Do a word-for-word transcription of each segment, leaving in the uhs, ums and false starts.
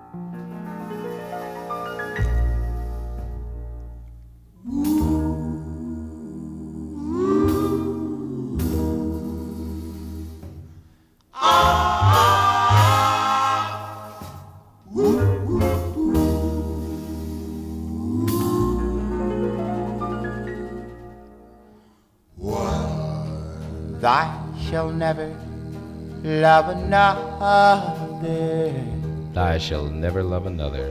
I shall never love another. I shall never love another.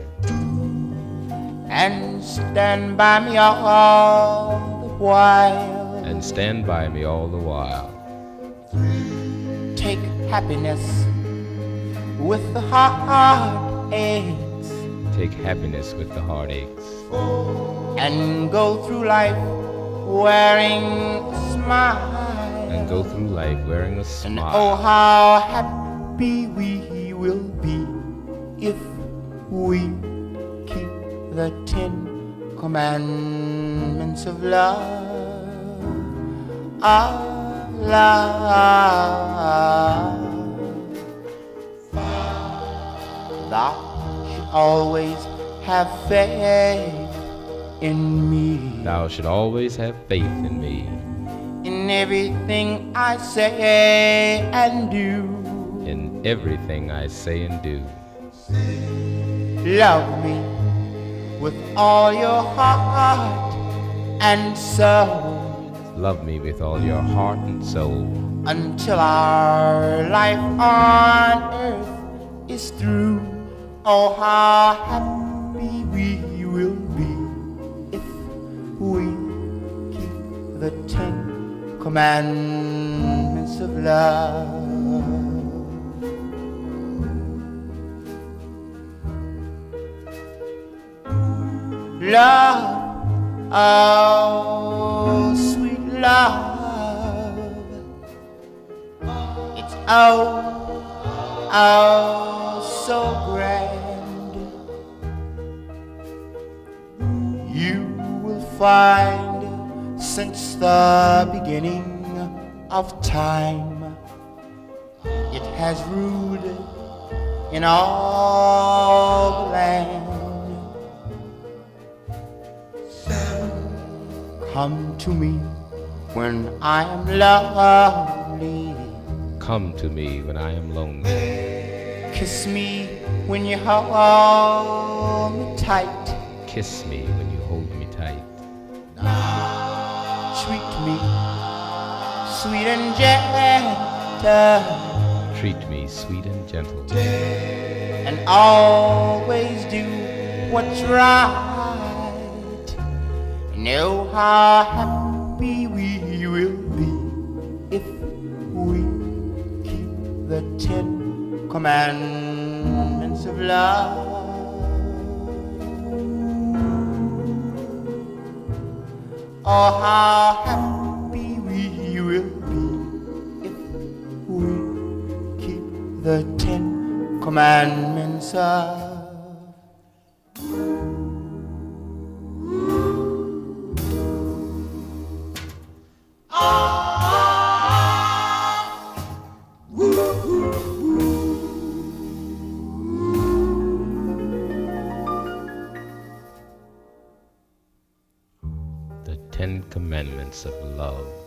And stand by me all the while. And stand by me all the while. Take happiness with the heartaches. Take happiness with the heartaches. And go through life wearing a smile. And go through life wearing a smile. And oh, how happy we will be if we keep the Ten Commandments of love. Of love. Thou should always have faith in me. Thou should always have faith in me. In everything I say and do. In everything I say and do. Love me with all your heart and soul. Love me with all your heart and soul. Until our life on earth is through. Oh, how happy we will be if we keep the Ten Commandments of love. Love, oh sweet love, it's oh, oh so grand. You will find since the beginning of time, it has ruled in all the land. Come to me when I am lonely. Come to me when I am lonely. Kiss me when you hold me tight. Kiss me when you hold me tight. Treat me sweet and gentle. Treat me sweet and gentle. And always do what's right. Know how happy we will be if we keep the Ten Commandments of love. Oh, how happy we will be if we keep the Ten Commandments of The Ten Commandments of love.